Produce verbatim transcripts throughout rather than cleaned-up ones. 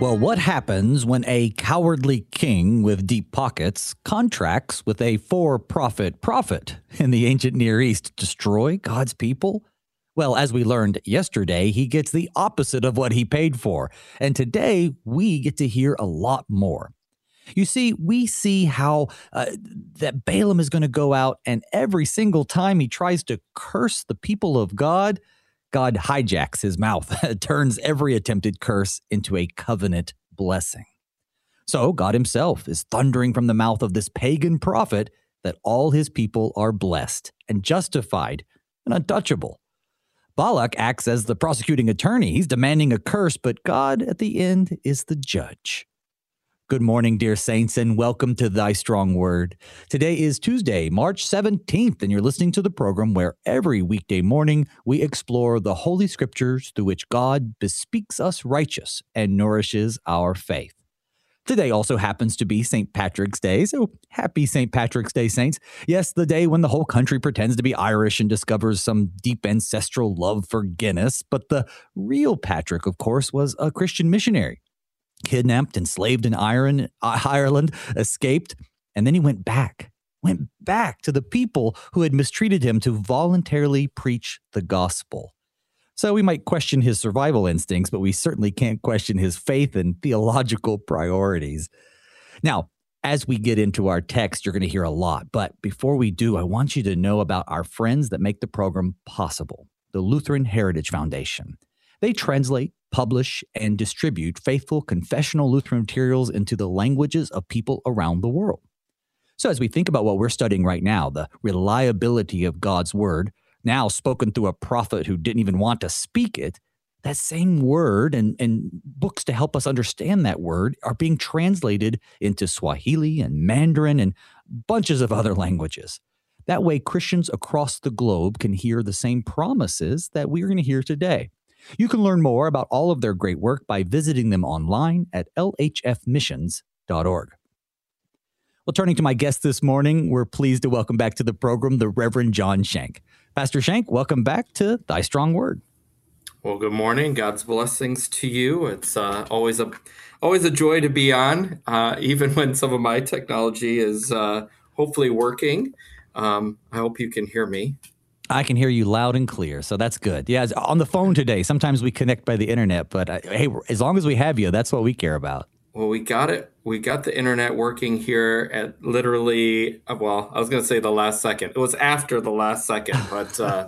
Well, what happens when a cowardly king with deep pockets contracts with a for-profit prophet in the ancient Near East to destroy God's people? Well, as we learned yesterday, he gets the opposite of what he paid for. And today, we get to hear a lot more. You see, we see how uh, that Balaam is going to go out, and every single time he tries to curse the people of God, God hijacks his mouth, turns every attempted curse into a covenant blessing. So God himself is thundering from the mouth of this pagan prophet that all his people are blessed and justified and untouchable. Balak acts as the prosecuting attorney. He's demanding a curse, but God at the end is the judge. Good morning, dear saints, and welcome to Thy Strong Word. Today is Tuesday, March seventeenth, and you're listening to the program where every weekday morning we explore the Holy Scriptures through which God bespeaks us righteous and nourishes our faith. Today also happens to be Saint Patrick's Day, so happy Saint Patrick's Day, saints. Yes, the day when the whole country pretends to be Irish and discovers some deep ancestral love for Guinness, but the real Patrick, of course, was a Christian missionary. Kidnapped, enslaved in Ireland, Ireland, escaped, and then he went back, went back to the people who had mistreated him to voluntarily preach the gospel. So we might question his survival instincts, but we certainly can't question his faith and theological priorities. Now, as we get into our text, you're going to hear a lot, but before we do, I want you to know about our friends that make the program possible, the Lutheran Heritage Foundation. They translate, publish, and distribute faithful confessional Lutheran materials into the languages of people around the world. So as we think about what we're studying right now, the reliability of God's word, now spoken through a prophet who didn't even want to speak it, that same word and, and books to help us understand that word are being translated into Swahili and Mandarin and bunches of other languages. That way, Christians across the globe can hear the same promises that we're going to hear today. You can learn more about all of their great work by visiting them online at L H F missions dot org. Well, turning to my guest this morning, we're pleased to welcome back to the program the Reverend John Schenck. Pastor Schenck, welcome back to Thy Strong Word. Well, good morning. God's blessings to you. It's uh, always a always a joy to be on, uh, even when some of my technology is uh, hopefully working. Um, I hope you can hear me. I can hear you loud and clear, so that's good. Yeah, on the phone today, sometimes we connect by the internet, but uh, hey, as long as we have you, that's what we care about. Well, we got it. We got the internet working here at literally, well, I was going to say the last second. It was after the last second, but uh,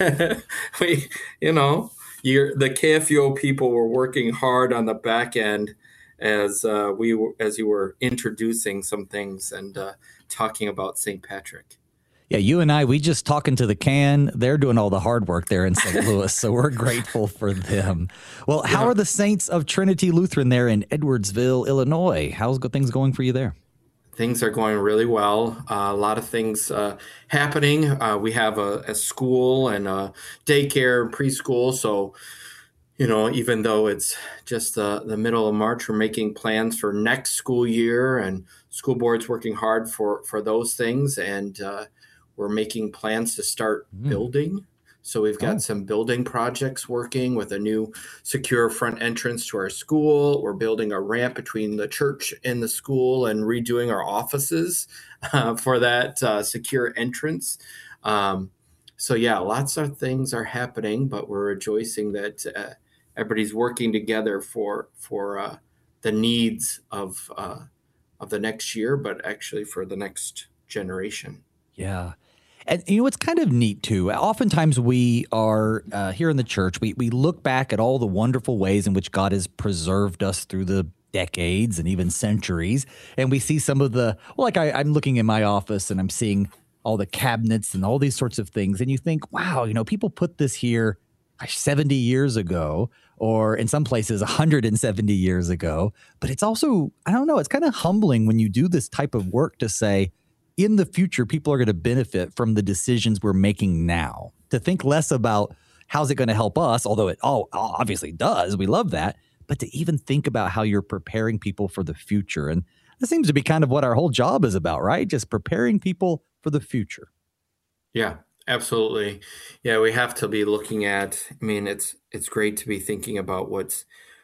we, you know, you're, the K F U O people were working hard on the back end as uh, we were, as you were introducing some things and uh, talking about Saint Patrick. Yeah, you and I, we just talking to the can. They're doing all the hard work there in Saint Louis, so we're grateful for them. Well, how Yeah. are the Saints of Trinity Lutheran there in Edwardsville, Illinois? How's good things going for you there? Things are going really well. Uh, a lot of things uh, happening. Uh, we have a, a school and a daycare and preschool. So, you know, even though it's just the, the middle of March, we're making plans for next school year, and school board's working hard for, for those things. And uh, we're making plans to start Mm. building. So we've got Oh. some building projects working with a new secure front entrance to our school. We're building a ramp between the church and the school and redoing our offices uh, for that uh, secure entrance. Um, so yeah, lots of things are happening, but we're rejoicing that uh, everybody's working together for for uh, the needs of uh, of the next year, but actually for the next generation. Yeah. And you know, it's kind of neat too. Oftentimes we are uh, here in the church, we, we look back at all the wonderful ways in which God has preserved us through the decades and even centuries. And we see some of the, well, like I, I'm looking in my office and I'm seeing all the cabinets and all these sorts of things. And you think, wow, you know, people put this here seventy years ago, or in some places one hundred seventy years ago. But it's also, I don't know, it's kind of humbling when you do this type of work to say, in the future, people are going to benefit from the decisions we're making now. To think less about how's it going to help us, although it all obviously does. We love that. But to even think about how you're preparing people for the future. And that seems to be kind of what our whole job is about, right? Just preparing people for the future. Yeah, absolutely. Yeah, we have to be looking at, I mean, it's it's great to be thinking about what's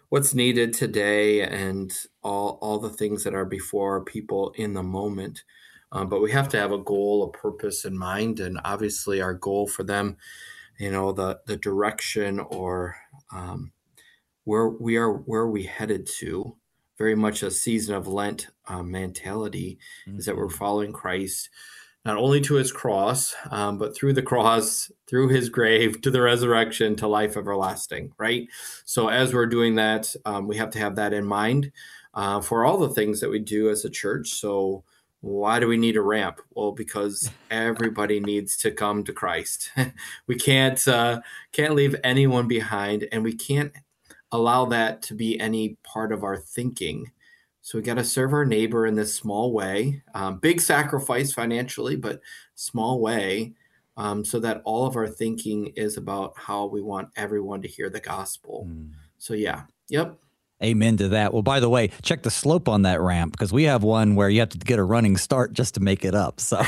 what's needed today and all all the things that are before people in the moment. Um, but we have to have a goal, a purpose in mind, and obviously our goal for them, you know, the the direction or um, where we are, where are we headed to. Very much a season of Lent uh, mentality is that we're Mhm. following Christ not only to his cross, um, but through the cross, through his grave, to the resurrection, to life everlasting, right? So as we're doing that, um, we have to have that in mind uh, for all the things that we do as a church. So why do we need a ramp? Well, because everybody needs to come to Christ. We can't uh, can't leave anyone behind, and we can't allow that to be any part of our thinking. So we got to serve our neighbor in this small way, um, big sacrifice financially, but small way, um, so that all of our thinking is about how we want everyone to hear the gospel. Mm. So yeah, yep. Amen to that. Well, by the way, check the slope on that ramp because we have one where you have to get a running start just to make it up. So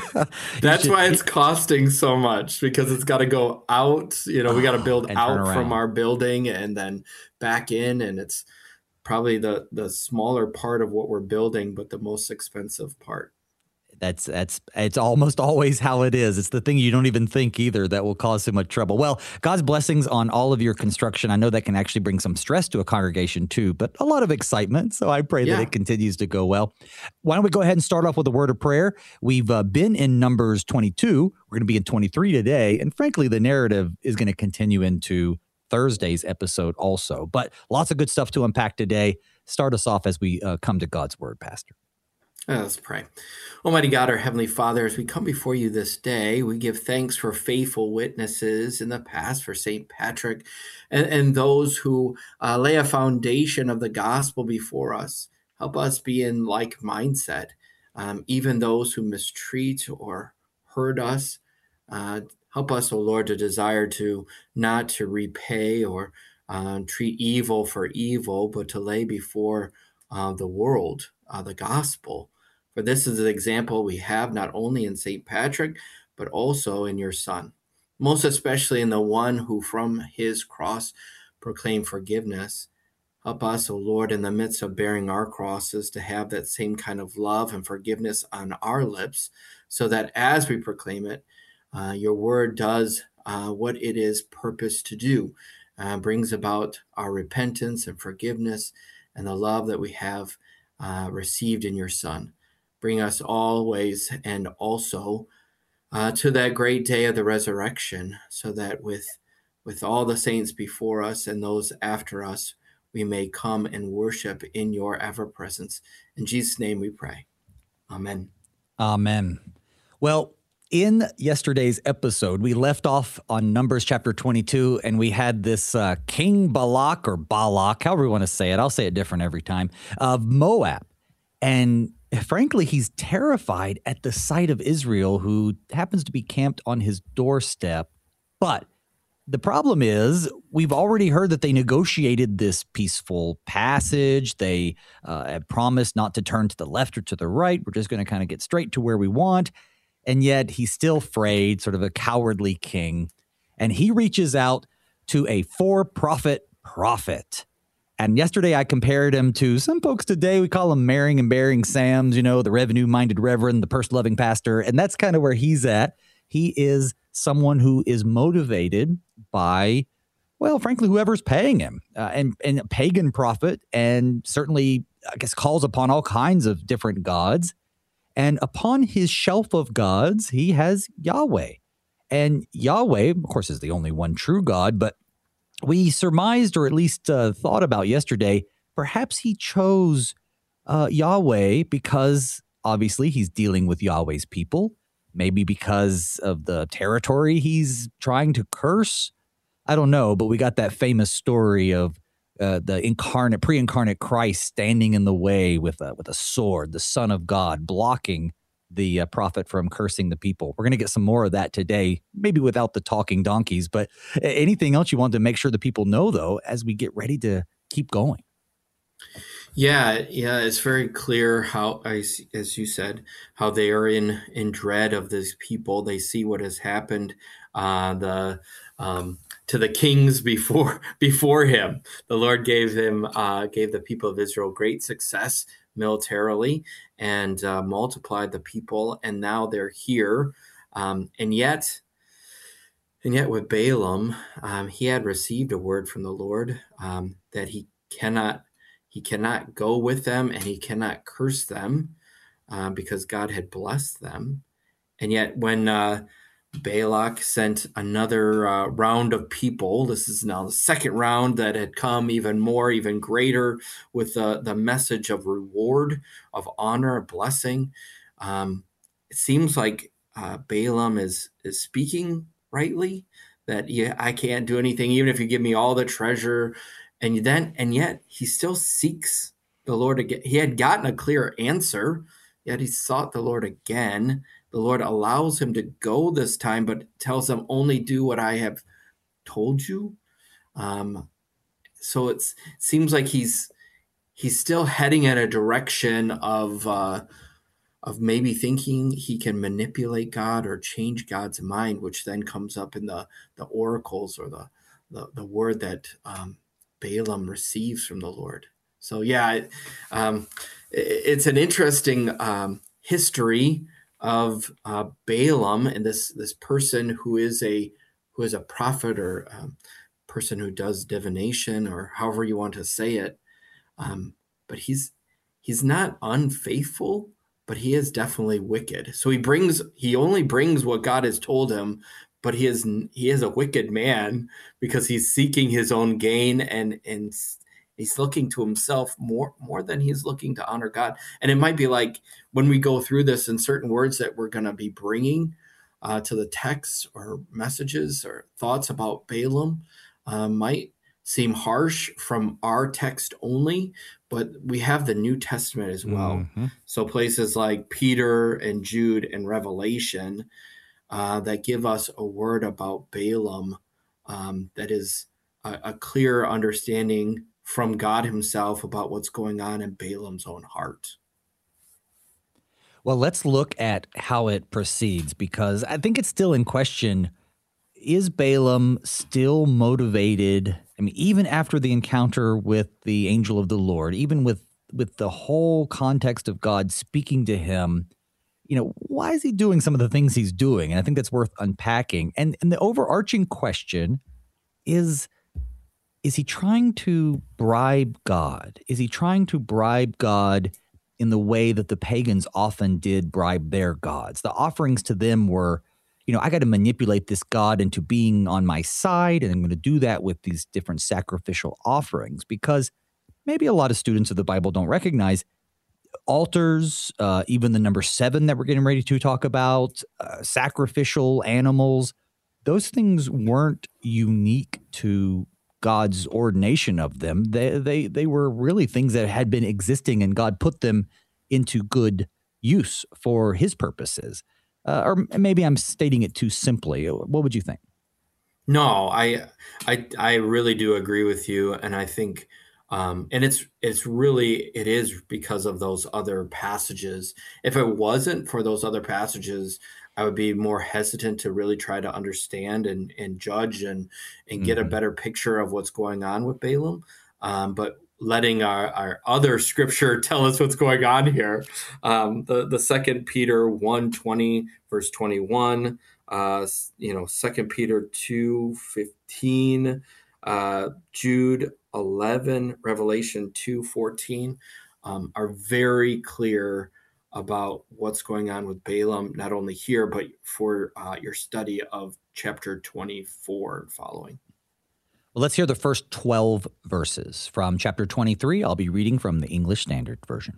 you That's should why it's costing so much, because it's got to go out. You know, we got to oh, build and turn out from around. our building and then back in, and it's probably the the smaller part of what we're building, but the most expensive part. That's that's it's almost always how it is. It's the thing you don't even think either that will cause so much trouble. Well, God's blessings on all of your construction. I know that can actually bring some stress to a congregation too, but a lot of excitement. So I pray that Yeah. it continues to go well. Why don't we go ahead and start off with a word of prayer? We've uh, been in Numbers twenty-two. We're going to be in twenty-three today, and frankly, the narrative is going to continue into Thursday's episode also. But lots of good stuff to unpack today. Start us off as we uh, come to God's word, Pastor. Let's pray. Almighty God, our Heavenly Father, as we come before you this day, we give thanks for faithful witnesses in the past, for Saint Patrick, and, and those who uh, lay a foundation of the gospel before us. Help us be in like mindset, um, even those who mistreat or hurt us. Uh, help us, O Lord, to desire to not to repay or uh, treat evil for evil, but to lay before uh, the world uh, the gospel. For this is an example we have not only in Saint Patrick, but also in your Son, most especially in the one who from his cross proclaimed forgiveness. Help us, O Lord, in the midst of bearing our crosses, to have that same kind of love and forgiveness on our lips, so that as we proclaim it, uh, your word does uh, what it is purposed to do, uh, brings about our repentance and forgiveness and the love that we have uh, received in your Son. Bring us always and also uh, to that great day of the resurrection, so that with with all the saints before us and those after us, we may come and worship in your ever presence. In Jesus' name we pray. Amen. Amen. Well, in yesterday's episode, we left off on Numbers chapter twenty-two, and we had this uh, King Balak or Balak, however you want to say it. I'll say it different every time, of Moab. And frankly, he's terrified at the sight of Israel, who happens to be camped on his doorstep. But the problem is, we've already heard that they negotiated this peaceful passage. They uh, had promised not to turn to the left or to the right. We're just going to kind of get straight to where we want. And yet he's still afraid, sort of a cowardly king. And he reaches out to a for-profit prophet. And yesterday I compared him to some folks today. We call him marrying and bearing Sams, you know, the revenue-minded reverend, the purse-loving pastor. And that's kind of where he's at. He is someone who is motivated by, well, frankly, whoever's paying him, uh, and, and a pagan prophet, and certainly, I guess, calls upon all kinds of different gods. And upon his shelf of gods, he has Yahweh. And Yahweh, of course, is the only one true God, but we surmised, or at least uh, thought about yesterday, perhaps he chose uh, Yahweh because obviously he's dealing with Yahweh's people, maybe because of the territory he's trying to curse. I don't know, but we got that famous story of uh, the incarnate, pre-incarnate Christ standing in the way with a, with a sword, the Son of God, blocking the uh, prophet from cursing the people. We're going to get some more of that today, maybe without the talking donkeys, but anything else you want to make sure the people know, though, as we get ready to keep going? Yeah, yeah, it's very clear how, as you said, how they are in in dread of these people. They see what has happened, uh, the um, to the kings before before him. The Lord gave him uh, gave the people of Israel great success militarily and uh, multiplied the people, and now they're here. Um, and yet, and yet, with Balaam, um, he had received a word from the Lord um, that he cannot he cannot go with them and he cannot curse them uh, because God had blessed them. And yet, when uh, Balak sent another uh, round of people, this is now the second round that had come even more, even greater, with the, the message of reward, of honor, blessing. Um, it seems like uh, Balaam is is speaking rightly, that yeah, I can't do anything, even if you give me all the treasure. And then, and yet he still seeks the Lord again. He had gotten a clear answer, yet he sought the Lord again. The Lord allows him to go this time, but tells him, only do what I have told you. Um, so it's, it seems like he's he's still heading in a direction of uh, of maybe thinking he can manipulate God or change God's mind, which then comes up in the, the oracles or the, the, the word that um, Balaam receives from the Lord. So yeah, it, um, it, it's an interesting um, history of uh, Balaam and this this person who is a who is a prophet or um, person who does divination or however you want to say it. Um, but he's he's not unfaithful, but he is definitely wicked. So he brings he only brings what God has told him, but he is he is a wicked man because he's seeking his own gain and and he's looking to himself more more than he's looking to honor God. And it might be like when we go through this in certain words that we're going to be bringing uh, to the text or messages or thoughts about Balaam uh, might seem harsh from our text only, but we have the New Testament as well. Mm-hmm. So places like Peter and Jude and Revelation uh, that give us a word about Balaam um, that is a, a clear understanding from God himself about what's going on in Balaam's own heart. Well, let's look at how it proceeds, because I think it's still in question. Is Balaam still motivated? I mean, even after the encounter with the angel of the Lord, even with, with the whole context of God speaking to him, you know, why is he doing some of the things he's doing? And I think that's worth unpacking. And, and the overarching question is, is he trying to bribe God? Is he trying to bribe God in the way that the pagans often did bribe their gods? The offerings to them were, you know, I got to manipulate this God into being on my side, and I'm going to do that with these different sacrificial offerings, because maybe a lot of students of the Bible don't recognize altars, uh, even the number seven that we're getting ready to talk about, uh, sacrificial animals. Those things weren't unique to God's ordination of them. They, they, they were really things that had been existing, and God put them into good use for his purposes. Uh, or maybe I'm stating it too simply. What would you think? No, I, I, I really do agree with you. And I think, um, and it's, it's really, it is because of those other passages. If it wasn't for those other passages, I would be more hesitant to really try to understand and, and judge and, and get mm-hmm. a better picture of what's going on with Balaam. Um, but letting our, our other scripture tell us what's going on here. Um, the, the Second Peter one twenty, verse twenty-one, uh, you know, Second Peter two fifteen, uh, Jude eleven, Revelation two fourteen um, are very clear about what's going on with Balaam, not only here, but for uh, your study of chapter twenty-four and following. Well, let's hear the first twelve verses from chapter twenty-three. I'll be reading from the English Standard Version.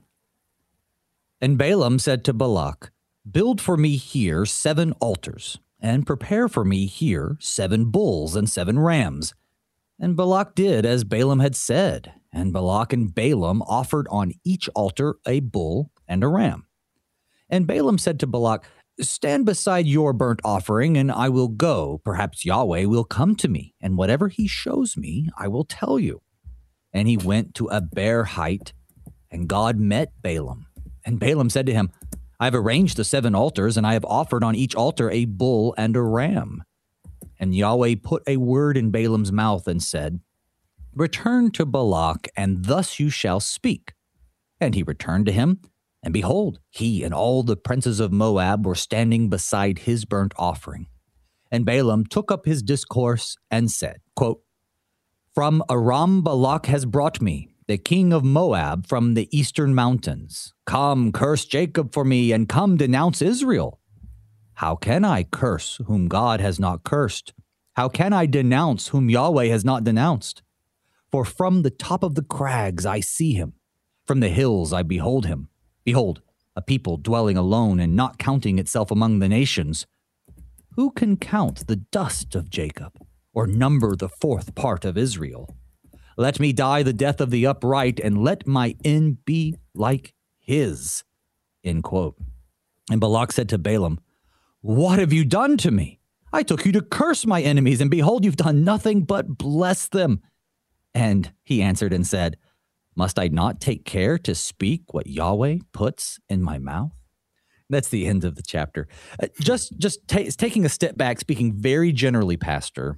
And Balaam said to Balak, "Build for me here seven altars, and prepare for me here seven bulls and seven rams." And Balak did as Balaam had said, and Balak and Balaam offered on each altar a bull and a ram. And Balaam said to Balak, "Stand beside your burnt offering, and I will go. Perhaps Yahweh will come to me, and whatever he shows me, I will tell you." And he went to a bare height, and God met Balaam. And Balaam said to him, "I have arranged the seven altars, and I have offered on each altar a bull and a ram." And Yahweh put a word in Balaam's mouth and said, Return to Balak, and thus you shall speak. And he returned to him, and behold, he and all the princes of Moab were standing beside his burnt offering. And Balaam took up his discourse and said, quote, From Aram Balak has brought me, the king of Moab, from the eastern mountains. Come, curse Jacob for me, and come denounce Israel. How can I curse whom God has not cursed? How can I denounce whom Yahweh has not denounced? For from the top of the crags I see him. From the hills I behold him. Behold, a people dwelling alone and not counting itself among the nations. Who can count the dust of Jacob, or number the fourth part of Israel? Let me die the death of the upright, and let my end be like his. End quote. And Balak said to Balaam, What have you done to me? I took you to curse my enemies, and behold, you've done nothing but bless them. And he answered and said, Must I not take care to speak what Yahweh puts in my mouth? That's the end of the chapter. Uh, just just ta- taking a step back, speaking very generally, Pastor,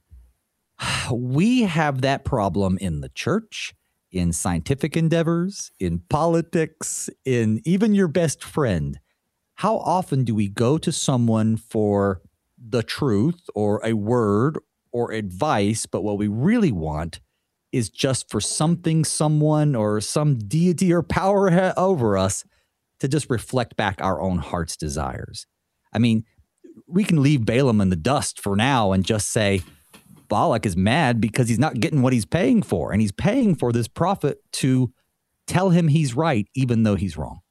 we have that problem in the church, in scientific endeavors, in politics, in even your best friend. How often do we go to someone for the truth or a word or advice, but what we really want is just for something, someone, or some deity or power ha- over us to just reflect back our own heart's desires? I mean, we can leave Balaam in the dust for now and just say, Balak is mad because he's not getting what he's paying for, and he's paying for this prophet to tell him he's right, even though he's wrong.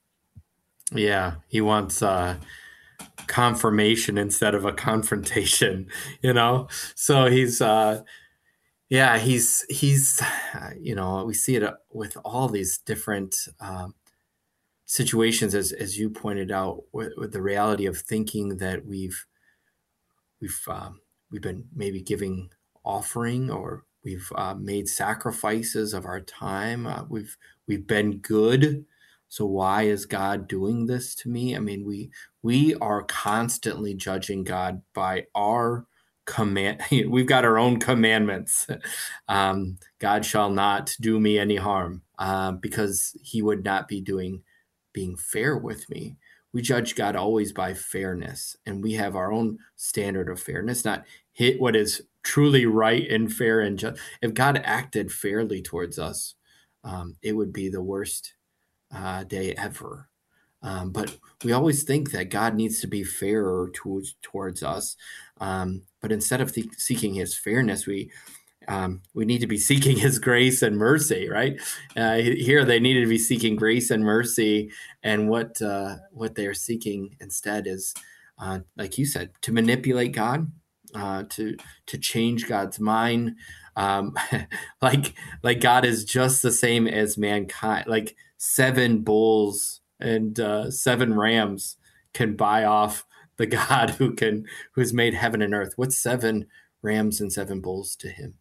Yeah, he wants uh, confirmation instead of a confrontation, you know? So he's... Uh, Yeah, he's, he's, you know, we see it with all these different um, situations, as as you pointed out, with, with the reality of thinking that we've, we've, um, we've been maybe giving offering, or we've uh, made sacrifices of our time. Uh, we've, we've been good. So why is God doing this to me? I mean, we, we are constantly judging God by our command. We've got our own commandments. Um, God shall not do me any harm, uh, because he would not be doing, being fair with me. We judge God always by fairness, and we have our own standard of fairness, not hit what is truly right and fair and just. If God acted fairly towards us, um, it would be the worst uh, day ever. Um, but we always think that God needs to be fairer towards towards us. Um, but instead of th- seeking his fairness, we um, we need to be seeking his grace and mercy, right? Uh, here they needed to be seeking grace and mercy, and what uh, what they're seeking instead is, uh, like you said, to manipulate God, uh, to to change God's mind, um, like like God is just the same as mankind. Like seven bulls and uh, seven rams can buy off the God who can who's made heaven and earth. What's seven rams and seven bulls to him?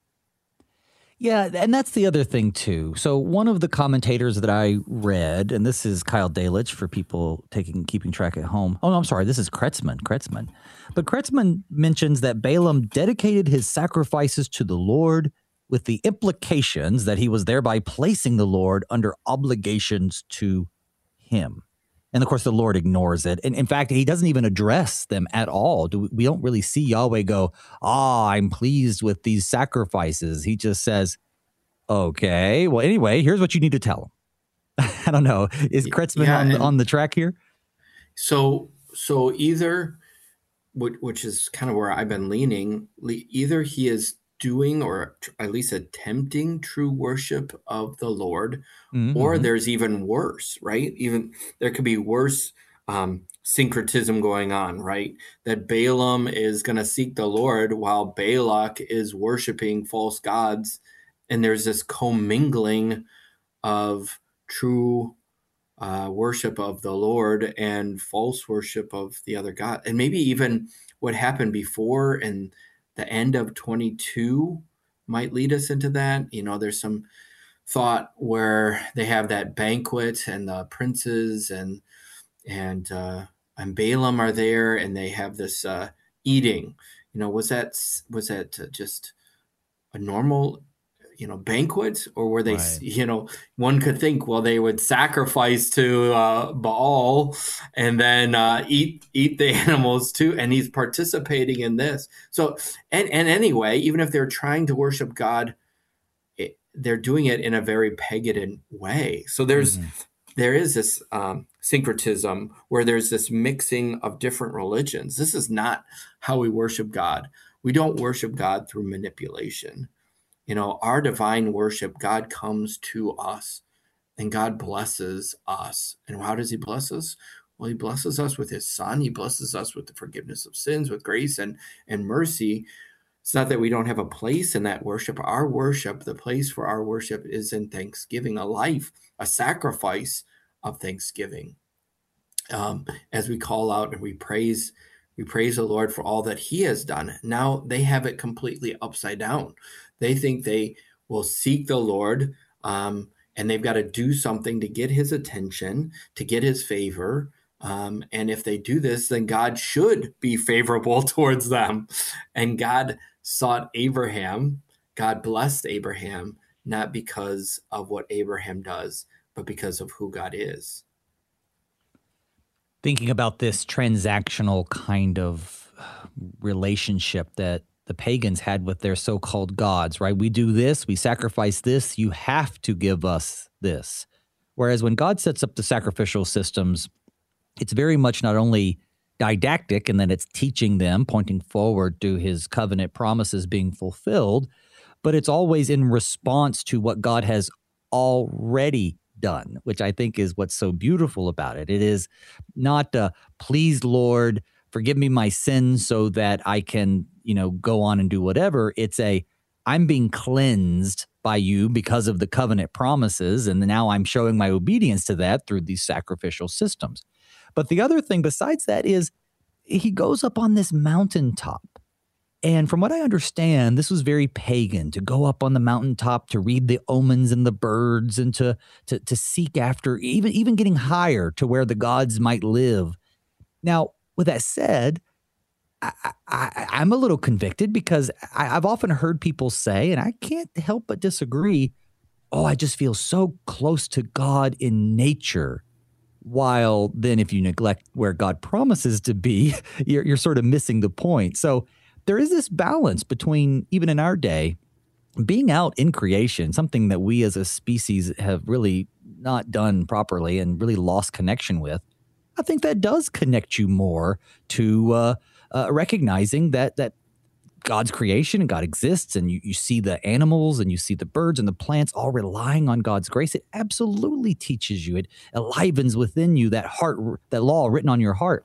Yeah, and that's the other thing, too. So one of the commentators that I read, and this is Kyle Dalich for people taking keeping track at home. Oh, no, I'm sorry. This is Kretzmann. Kretzmann. But Kretzmann mentions that Balaam dedicated his sacrifices to the Lord with the implications that he was thereby placing the Lord under obligations to him. And of course, the Lord ignores it. And in fact, he doesn't even address them at all. Do we, we don't really see Yahweh go, ah, I'm pleased with these sacrifices. He just says, okay, well, anyway, here's what you need to tell him. I don't know. Is Kretzmann Yeah, on, and on the track here? So, so either, which, which is kind of where I've been leaning, le- either he is doing, or tr- at least attempting, true worship of the Lord, or Mm-hmm. there's even worse, right? Even there could be worse um, syncretism going on, right? That Balaam is going to seek the Lord while Balak is worshiping false gods, and there's this commingling of true uh, worship of the Lord and false worship of the other God. And maybe even what happened before and the end of twenty-two might lead us into that. You know, there's some thought where they have that banquet and the princes and and uh, and Balaam are there, and they have this uh, eating. You know, was that was that just a normal, you know, banquet, or were they, Right. you know, one could think, well, they would sacrifice to uh, Baal and then uh, eat eat the animals too, and he's participating in this. So, and and anyway, even if they're trying to worship God, it, they're doing it in a very pagan way. So there's Mm-hmm. there is this um, syncretism where there's this mixing of different religions. This is not how we worship God. We don't worship God through manipulation. You know, our divine worship, God comes to us and God blesses us. And how does he bless us? Well, he blesses us with his son. He blesses us with the forgiveness of sins, with grace and, and mercy. It's not that we don't have a place in that worship. Our worship, the place for our worship is in thanksgiving, a life, a sacrifice of thanksgiving. Um, as we call out and we praise, we praise the Lord for all that he has done. Now they have it completely upside down. They think they will seek the Lord, um, and they've got to do something to get his attention, to get his favor. Um, and if they do this, then God should be favorable towards them. And God sought Abraham. God blessed Abraham, not because of what Abraham does, but because of who God is. Thinking about this transactional kind of relationship that the pagans had with their so-called gods, right? We do this, we sacrifice this, you have to give us this. Whereas when God sets up the sacrificial systems, it's very much not only didactic and then it's teaching them, pointing forward to his covenant promises being fulfilled, but it's always in response to what God has already done, which I think is what's so beautiful about it. It is not, uh, please, Lord, forgive me my sins so that I can, you know, go on and do whatever. It's a, I'm being cleansed by you because of the covenant promises, and now I'm showing my obedience to that through these sacrificial systems. But the other thing besides that is he goes up on this mountaintop. And from what I understand, this was very pagan to go up on the mountaintop to read the omens and the birds and to to, to seek after even, even getting higher to where the gods might live. Now, with that said, I, I, I'm a little convicted because I, I've often heard people say, and I can't help but disagree, oh, I just feel so close to God in nature. While then if you neglect where God promises to be, you're, you're sort of missing the point. So there is this balance between, even in our day, being out in creation, something that we as a species have really not done properly and really lost connection with. I think that does connect you more to uh, uh, recognizing that that God's creation and God exists, and you, you see the animals and you see the birds and the plants all relying on God's grace. It absolutely teaches you. It enlivens within you that heart, that law written on your heart.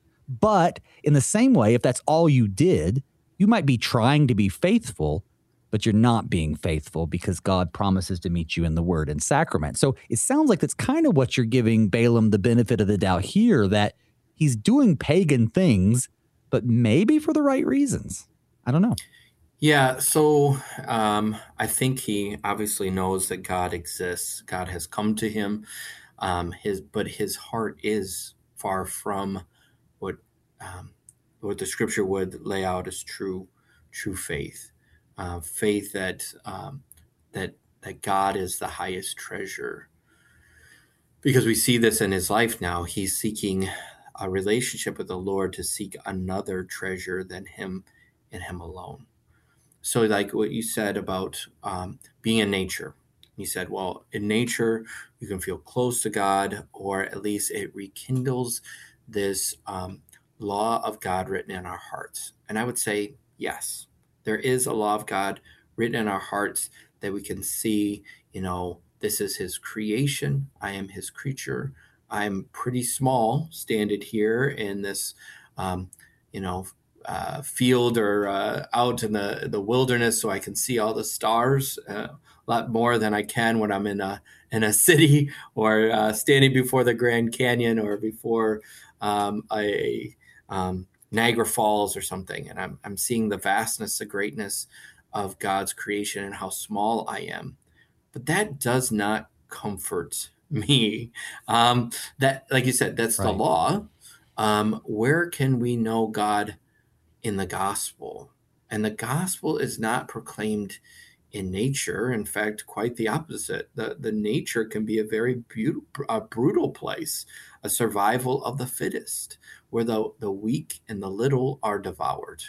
But in the same way, if that's all you did, you might be trying to be faithful, but you're not being faithful because God promises to meet you in the word and sacrament. So it sounds like that's kind of what you're giving Balaam the benefit of the doubt here, that he's doing pagan things, but maybe for the right reasons. I don't know. Yeah, so um, I think he obviously knows that God exists. God has come to him. Um, his, but his heart is far from what um, what the scripture would lay out as true true faith, uh, faith that um, that that God is the highest treasure. Because we see this in his life now, he's seeking a relationship with the Lord to seek another treasure than him and him alone. So like what you said about um, being in nature, you said, well, in nature, you can feel close to God, or at least it rekindles this um, law of God written in our hearts. And I would say, yes, there is a law of God written in our hearts that we can see, you know, this is his creation. I am his creature. I'm pretty small, standing here in this, um, you know, Uh, field or uh, out in the, the wilderness, so I can see all the stars uh, a lot more than I can when I'm in a in a city or uh, standing before the Grand Canyon or before um, a um, Niagara Falls or something. And I'm I'm seeing the vastness, the greatness of God's creation and how small I am. But that does not comfort me. Um, that, like you said, that's the Right. law. Um, where can we know God in the gospel. And the gospel is not proclaimed in nature. In fact, quite the opposite. The, the nature can be a very beautiful, a brutal place, a survival of the fittest, where the, the weak and the little are devoured.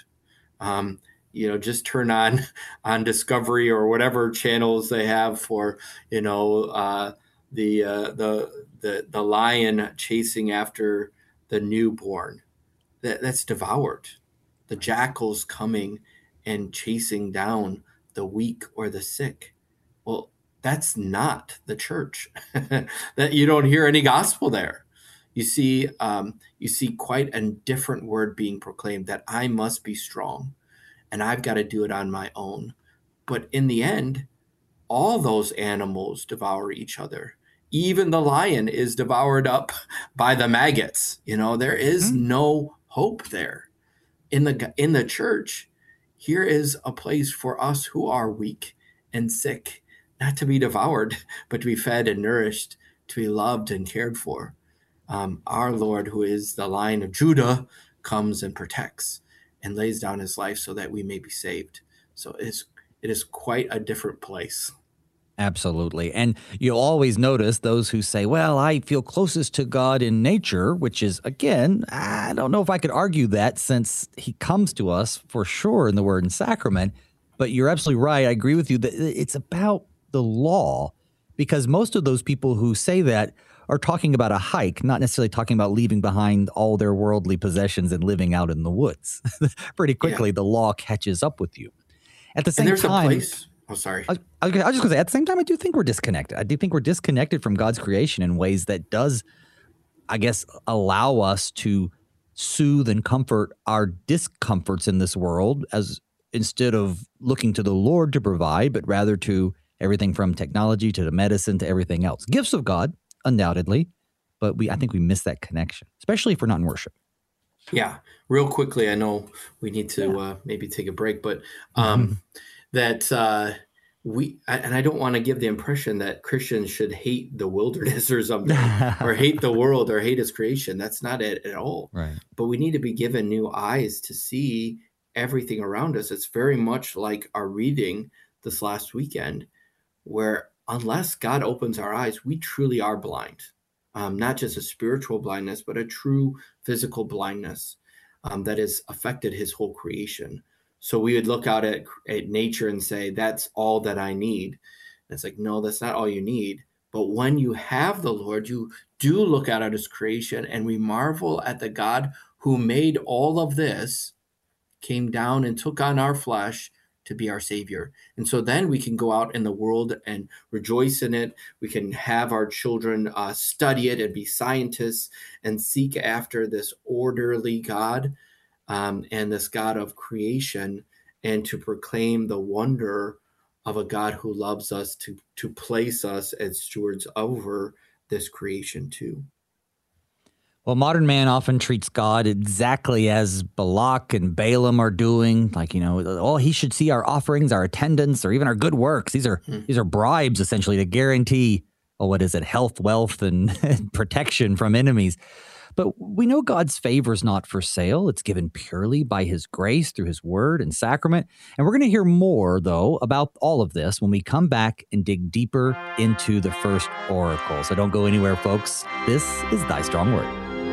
Um, you know, just turn on on Discovery or whatever channels they have for, you know, uh, the, uh, the the the lion chasing after the newborn. That that's devoured. The jackals coming and chasing down the weak or the sick. Well, that's not the church. That you don't hear any gospel there. You see, um, you see quite a different word being proclaimed, that I must be strong and I've got to do it on my own. But in the end, all those animals devour each other. Even the lion is devoured up by the maggots. You know, there is mm-hmm. no hope there. In the in the church, here is a place for us who are weak and sick, not to be devoured, but to be fed and nourished, to be loved and cared for. Um, our Lord, who is the Lion of Judah, comes and protects and lays down his life so that we may be saved. So it is, it is quite a different place. Absolutely. And you'll always notice those who say, well, I feel closest to God in nature, which is, again, I don't know if I could argue that, since he comes to us for sure in the word and sacrament. But you're absolutely right. I agree with you that it's about the law, because most of those people who say that are talking about a hike, not necessarily talking about leaving behind all their worldly possessions and living out in the woods. Pretty quickly, yeah. The law catches up with you. At the same and there's time, a place. Oh, sorry. I, I, I was just going to say, at the same time, I do think we're disconnected. I do think we're disconnected from God's creation in ways that does, I guess, allow us to soothe and comfort our discomforts in this world, as instead of looking to the Lord to provide, but rather to everything from technology to the medicine to everything else. Gifts of God, undoubtedly, but we I think we miss that connection, especially if we're not in worship. Yeah. Real quickly, I know we need to yeah. uh, maybe take a break, but um, mm-hmm. that uh, we, and I don't want to give the impression that Christians should hate the wilderness or something, or hate the world or hate its creation. That's not it at all. Right. But we need to be given new eyes to see everything around us. It's very much like our reading this last weekend, where unless God opens our eyes, we truly are blind. Um, not just a spiritual blindness, but a true physical blindness um, that has affected his whole creation. So we would look out at, at nature and say, that's all that I need. And it's like, no, that's not all you need. But when you have the Lord, you do look out at his creation, and we marvel at the God who made all of this, came down and took on our flesh to be our Savior. And so then we can go out in the world and rejoice in it. We can have our children uh, study it and be scientists and seek after this orderly God um, and this God of creation, and to proclaim the wonder of a God who loves us, to, to place us as stewards over this creation too. Well, modern man often treats God exactly as Balak and Balaam are doing. Like, you know, oh, he should see our offerings, our attendance, or even our good works. These are hmm. these are bribes, essentially, to guarantee, oh, what is it, health, wealth, and, and protection from enemies. But we know God's favor is not for sale. It's given purely by his grace through his word and sacrament. And we're going to hear more, though, about all of this when we come back and dig deeper into the first oracle. So don't go anywhere, folks. This is Thy Strong Word.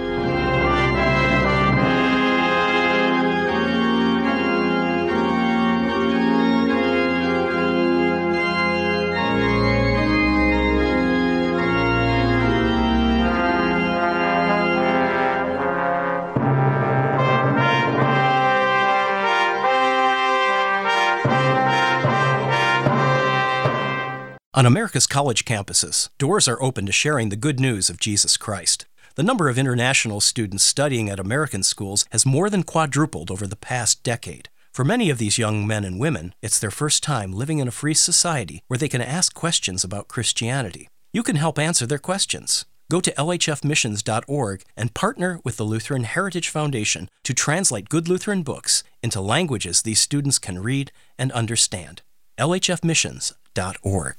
On America's college campuses, doors are open to sharing the good news of Jesus Christ. The number of international students studying at American schools has more than quadrupled over the past decade. For many of these young men and women, it's their first time living in a free society where they can ask questions about Christianity. You can help answer their questions. Go to L H F missions dot org and partner with the Lutheran Heritage Foundation to translate good Lutheran books into languages these students can read and understand. L H F missions dot org.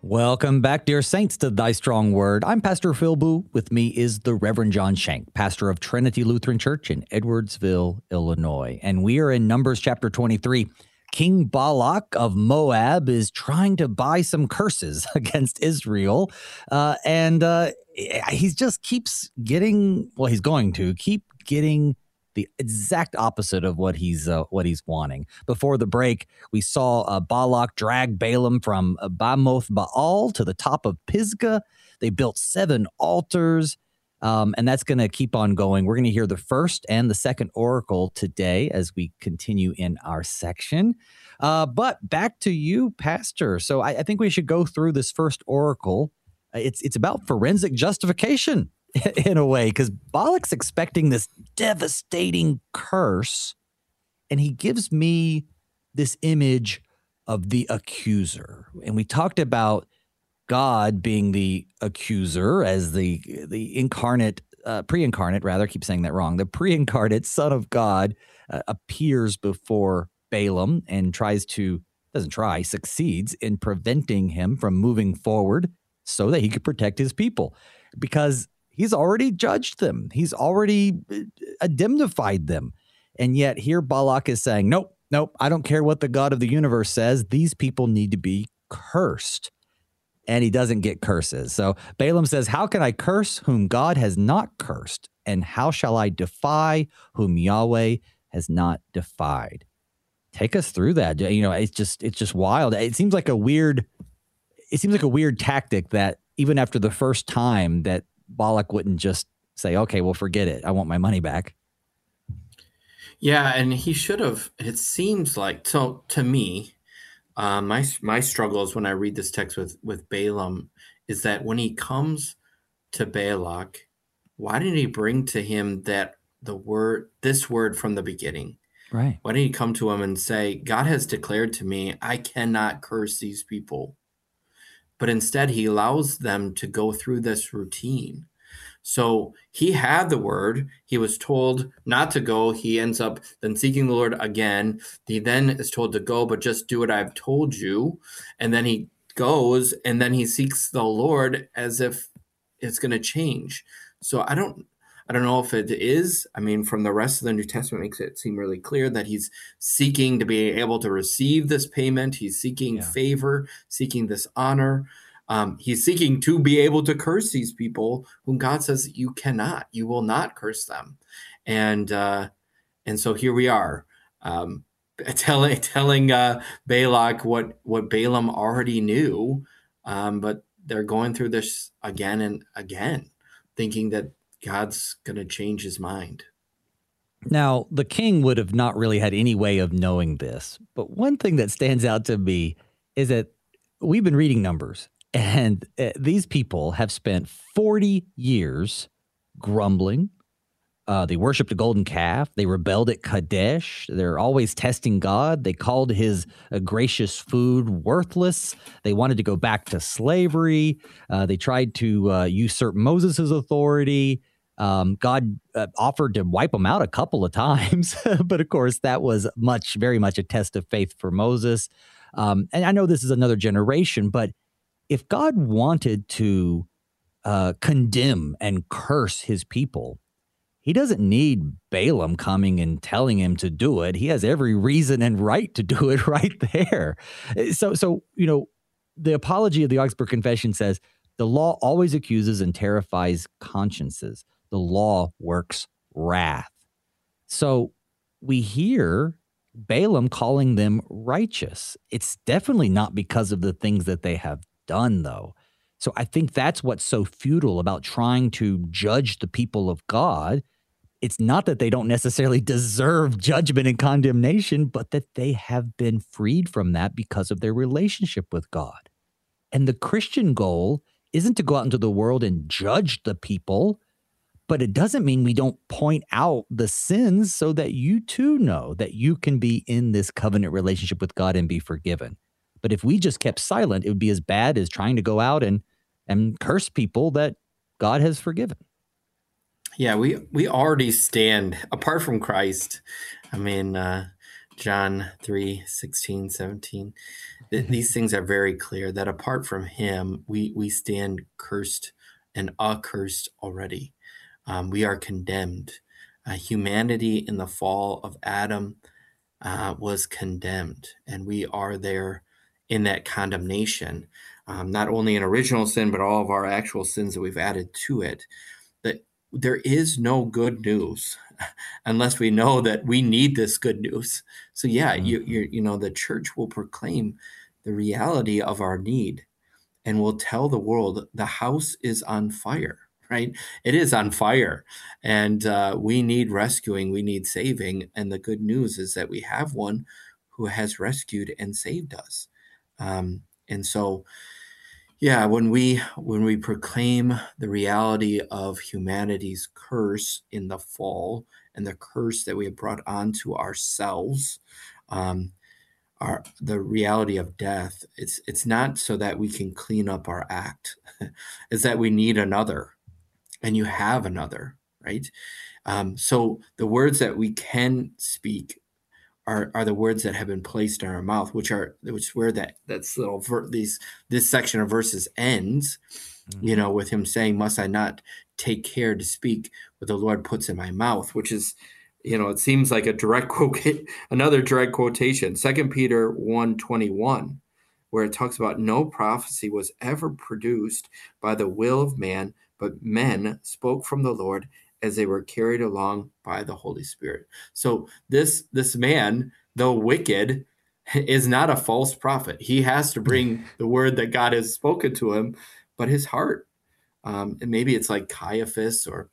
Welcome back, dear saints, to Thy Strong Word. I'm Pastor Phil Boo. With me is the Reverend John Shank, pastor of Trinity Lutheran Church in Edwardsville, Illinois. And we are in Numbers chapter twenty-three. King Balak of Moab is trying to buy some curses against Israel. Uh, and uh, he just keeps getting, well, he's going to keep getting the exact opposite of what he's uh, what he's wanting. Before the break, we saw uh, Balak drag Balaam from uh, Bamoth Baal to the top of Pisgah. They built seven altars, um, and that's going to keep on going. We're going to hear the first and the second oracle today as we continue in our section. Uh, but back to you, Pastor. So I, I think we should go through this first oracle. Uh, it's it's about forensic justification. In a way, because Balak's expecting this devastating curse, and he gives me this image of the accuser. And we talked about God being the accuser as the the incarnate, uh, pre-incarnate, rather, I keep saying that wrong. The pre-incarnate Son of God uh, appears before Balaam and tries to, doesn't try, succeeds in preventing him from moving forward so that he could protect his people. Because he's already judged them. He's already indemnified them. And yet here Balak is saying, nope, nope, I don't care what the God of the universe says. These people need to be cursed. And he doesn't get curses. So Balaam says, how can I curse whom God has not cursed? And how shall I defy whom Yahweh has not defied? Take us through that. You know, it's just, it's just wild. It seems like a weird, it seems like a weird tactic that even after the first time that Balak wouldn't just say, okay, well, forget it. I want my money back. Yeah, and he should have. It seems like, so to me, uh, my my struggle is when I read this text with, with Balaam is that when he comes to Balak, why didn't he bring to him that the word, this word from the beginning? Right. Why didn't he come to him and say, God has declared to me, I cannot curse these people. But instead, he allows them to go through this routine. So he had the word. He was told not to go. He ends up then seeking the Lord again. He then is told to go, but just do what I've told you. And then he goes, and then he seeks the Lord as if it's going to change. So I don't I don't know if it is. I mean, from the rest of the New Testament, it makes it seem really clear that he's seeking to be able to receive this payment. He's seeking yeah. favor, seeking this honor. Um, he's seeking to be able to curse these people whom God says you cannot, you will not curse them. And uh, and so here we are, um, telling telling uh, Balak what, what Balaam already knew, um, but they're going through this again and again, thinking that God's going to change his mind. Now, the king would have not really had any way of knowing this. But one thing that stands out to me is that we've been reading Numbers, and uh, these people have spent forty years grumbling. Uh, they worshiped a golden calf. They rebelled at Kadesh. They're always testing God. They called his uh, gracious food worthless. They wanted to go back to slavery. Uh, they tried to uh, usurp Moses' authority. Um, God uh, offered to wipe them out a couple of times. But of course, that was much, very much a test of faith for Moses. Um, and I know this is another generation, but if God wanted to uh, condemn and curse his people, he doesn't need Balaam coming and telling him to do it. He has every reason and right to do it right there. So, so you know, the apology of the Augsburg Confession says, the law always accuses and terrifies consciences. The law works wrath. So we hear Balaam calling them righteous. It's definitely not because of the things that they have done, though. So I think that's what's so futile about trying to judge the people of God. It's not that they don't necessarily deserve judgment and condemnation, but that they have been freed from that because of their relationship with God. And the Christian goal isn't to go out into the world and judge the people, but it doesn't mean we don't point out the sins so that you too know that you can be in this covenant relationship with God and be forgiven. But if we just kept silent, it would be as bad as trying to go out and and curse people that God has forgiven. Yeah, we we already stand apart from Christ. I mean, uh, John three sixteen, seventeen. Th- these things are very clear that apart from him, we, we stand cursed and accursed already. Um, we are condemned. Uh, humanity in the fall of Adam uh, was condemned, and we are there in that condemnation, um, not only in original sin, but all of our actual sins that we've added to it. That there is no good news unless we know that we need this good news. So yeah, mm-hmm. you you you know, the church will proclaim the reality of our need, and will tell the world the house is on fire. Right? It is on fire, and uh, we need rescuing. We need saving. And the good news is that we have one who has rescued and saved us. Um, and so, yeah, when we when we proclaim the reality of humanity's curse in the fall and the curse that we have brought onto ourselves, um, our the reality of death, it's it's not so that we can clean up our act. It's that we need another. And you have another, right? Um, so the words that we can speak are are the words that have been placed in our mouth, which are which is where that that's little ver- these this section of verses ends. Mm-hmm. You know, with him saying, "Must I not take care to speak what the Lord puts in my mouth?" Which is, you know, it seems like a direct quote, another direct quotation. Second Peter one twenty-one, where it talks about no prophecy was ever produced by the will of man, but men spoke from the Lord as they were carried along by the Holy Spirit. So this this man, though wicked, is not a false prophet. He has to bring the word that God has spoken to him, but his heart, um, and maybe it's like Caiaphas or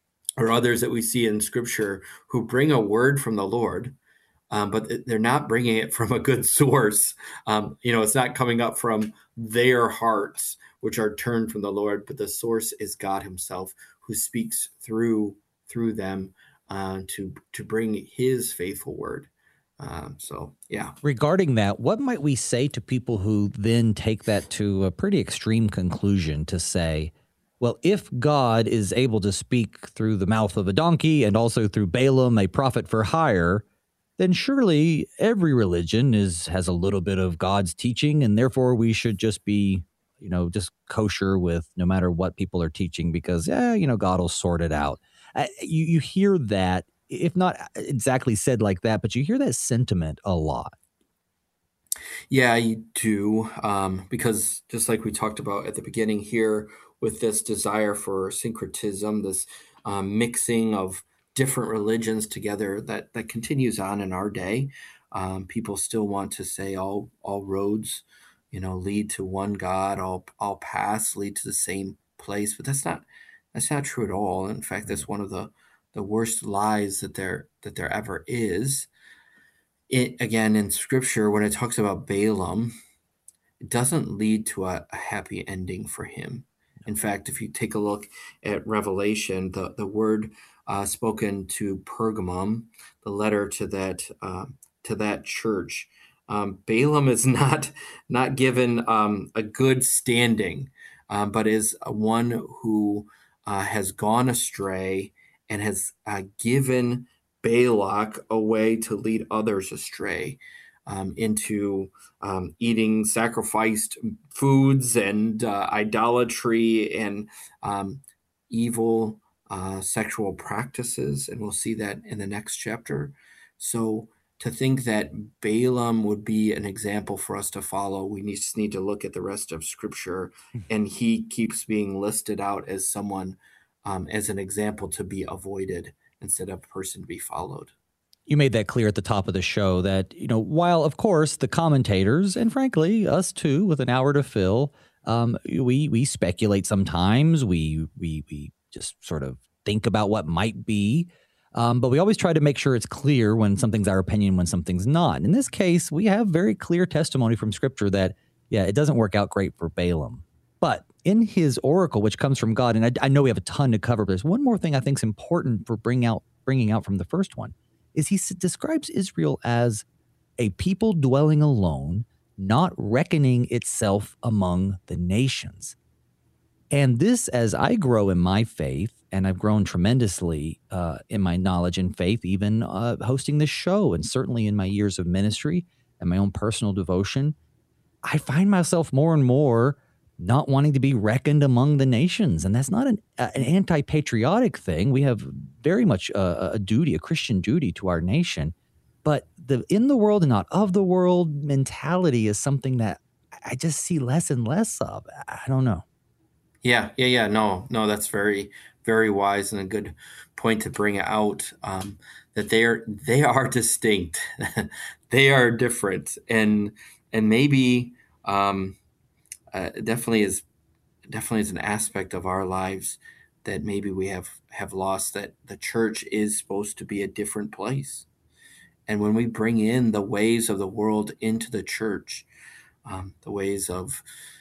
or others that we see in Scripture who bring a word from the Lord, um, but they're not bringing it from a good source. Um, you know, it's not coming up from their hearts, which are turned from the Lord, but the source is God himself, who speaks through through them uh, to to bring his faithful word. Um, so, yeah. Regarding that, what might we say to people who then take that to a pretty extreme conclusion to say, well, if God is able to speak through the mouth of a donkey and also through Balaam, a prophet for hire, then surely every religion is has a little bit of God's teaching, and therefore we should just be, you know, just kosher with no matter what people are teaching because, yeah, you know, God will sort it out. Uh, you, you hear that, if not exactly said like that, but you hear that sentiment a lot. Yeah, you do, um, because just like we talked about at the beginning here, with this desire for syncretism, this um, mixing of different religions together that, that continues on in our day. Um, people still want to say all all roads, you know, lead to one God, all all paths lead to the same place, but that's not that's not true at all. In fact, that's one of the the worst lies that there that there ever is. It, again, in Scripture, when it talks about Balaam, it doesn't lead to a, a happy ending for him. In fact, if you take a look at Revelation, the, the word uh, spoken to Pergamum, the letter to that uh, to that church, um, Balaam is not not given um, a good standing, um, but is one who uh, has gone astray and has uh, given Balak a way to lead others astray. Um, into um, eating sacrificed foods and uh, idolatry and um, evil uh, sexual practices. And we'll see that in the next chapter. So to think that Balaam would be an example for us to follow, we need, just need to look at the rest of Scripture. And he keeps being listed out as someone, um, as an example to be avoided instead of a person to be followed. You made that clear at the top of the show that, you know, while, of course, the commentators, and frankly, us too, with an hour to fill, um, we we speculate sometimes. We, we, we just sort of think about what might be. Um, but we always try to make sure it's clear when something's our opinion, when something's not. In this case, we have very clear testimony from Scripture that, yeah, it doesn't work out great for Balaam. But in his oracle, which comes from God, and I, I know we have a ton to cover, but there's one more thing I think is important for bring out, bringing out from the first one. Is he describes Israel as a people dwelling alone, not reckoning itself among the nations. And this, as I grow in my faith, And I've grown tremendously uh, in my knowledge and faith, even uh, hosting this show, and certainly in my years of ministry and my own personal devotion. I find myself more and more not wanting to be reckoned among the nations. And that's not an, uh, an anti-patriotic thing. We have very much a, a duty, a Christian duty to our nation. But the in the world and not of the world mentality is something that I just see less and less of. I don't know. Yeah, yeah, yeah. No, no, that's very, very wise and a good point to bring out, um, that they are they are distinct, they are different, and and maybe um, uh, definitely is definitely is an aspect of our lives that maybe we have have lost. That the church is supposed to be a different place, and when we bring in the ways of the world into the church, um, the ways of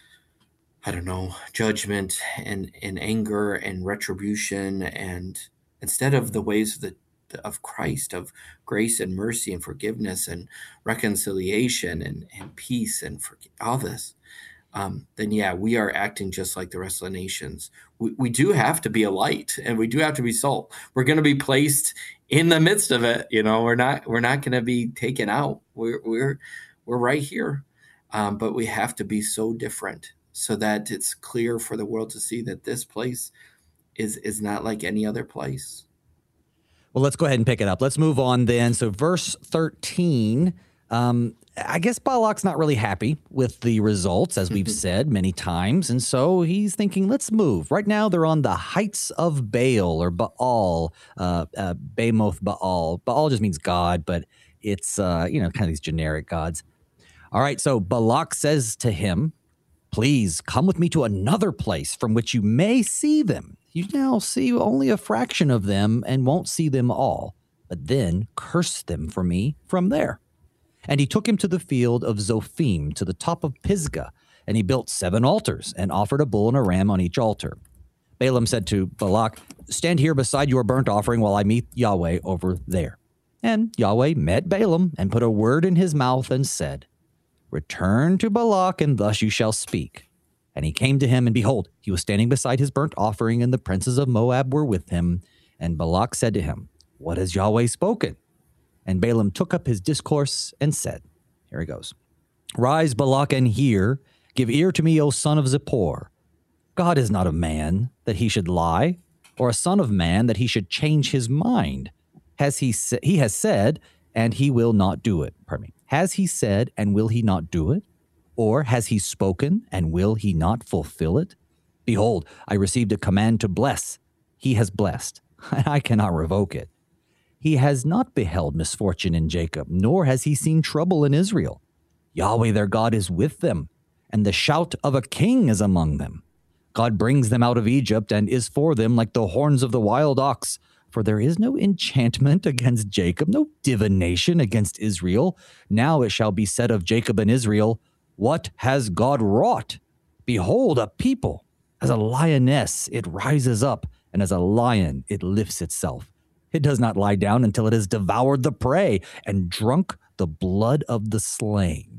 I don't know, judgment and, and anger and retribution, and instead of the ways of the of Christ, of grace and mercy and forgiveness and reconciliation and, and peace and for, all this, um, then yeah, we are acting just like the rest of the nations. We, we do have to be a light, and we do have to be salt. We're going to be placed in the midst of it. You know, we're not we're not going to be taken out. We're we're we're right here, um, but we have to be so different, so that it's clear for the world to see that this place is is not like any other place. Well, let's go ahead and pick it up. Let's move on then. So verse thirteen, um, I guess Balak's not really happy with the results, as we've said many times. And so he's thinking, let's move. Right now, they're on the heights of Baal or Baal, uh, uh, Bamoth Baal. Baal just means God, but it's, uh, you know, kind of these generic gods. All right, so Balak says to him, please come with me to another place from which you may see them. You now see only a fraction of them and won't see them all, but then curse them for me from there. And he took him to the field of Zophim, to the top of Pisgah, and he built seven altars and offered a bull and a ram on each altar. Balaam said to Balak, stand here beside your burnt offering while I meet Yahweh over there. And Yahweh met Balaam and put a word in his mouth and said, return to Balak, and thus you shall speak. And he came to him, and behold, he was standing beside his burnt offering, and the princes of Moab were with him. And Balak said to him, what has Yahweh spoken? And Balaam took up his discourse and said, here he goes, rise, Balak, and hear. Give ear to me, O son of Zippor. God is not a man that he should lie, or a son of man that he should change his mind. Has he sa- he has said, and he will not do it. Pardon me. Has he said, and will he not do it? Or has he spoken, and will he not fulfill it? Behold, I received a command to bless. He has blessed, and I cannot revoke it. He has not beheld misfortune in Jacob, nor has he seen trouble in Israel. Yahweh their God is with them, and the shout of a king is among them. God brings them out of Egypt, and is for them like the horns of the wild ox. For there is no enchantment against Jacob, no divination against Israel. Now it shall be said of Jacob and Israel, what has God wrought? Behold, a people. As a lioness, it rises up, and as a lion, it lifts itself. It does not lie down until it has devoured the prey and drunk the blood of the slain.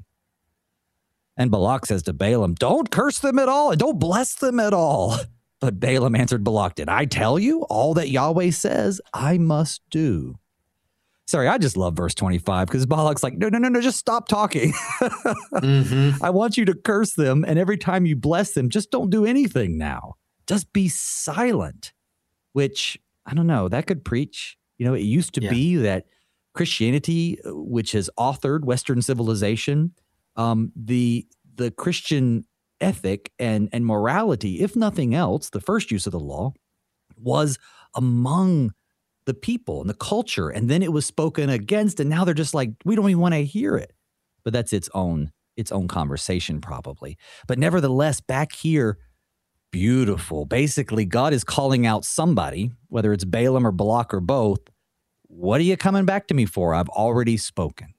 And Balak says to Balaam, don't curse them at all, and don't bless them at all. But Balaam answered Balak, did I tell you all that Yahweh says I must do? Sorry, I just love verse twenty-five because Balak's like, no, no, no, no, just stop talking. mm-hmm. I want you to curse them, and every time you bless them, just don't do anything now. Just be silent, which, I don't know, that could preach. You know, it used to yeah. be that Christianity, which has authored Western civilization, um, the the Christian ethic and, and morality, if nothing else, the first use of the law, was among the people and the culture. And then it was spoken against, and now they're just like, we don't even want to hear it. But that's its own, its own conversation probably. But nevertheless, back here, beautiful. Basically, God is calling out somebody, whether it's Balaam or Balak or both. What are you coming back to me for? I've already spoken.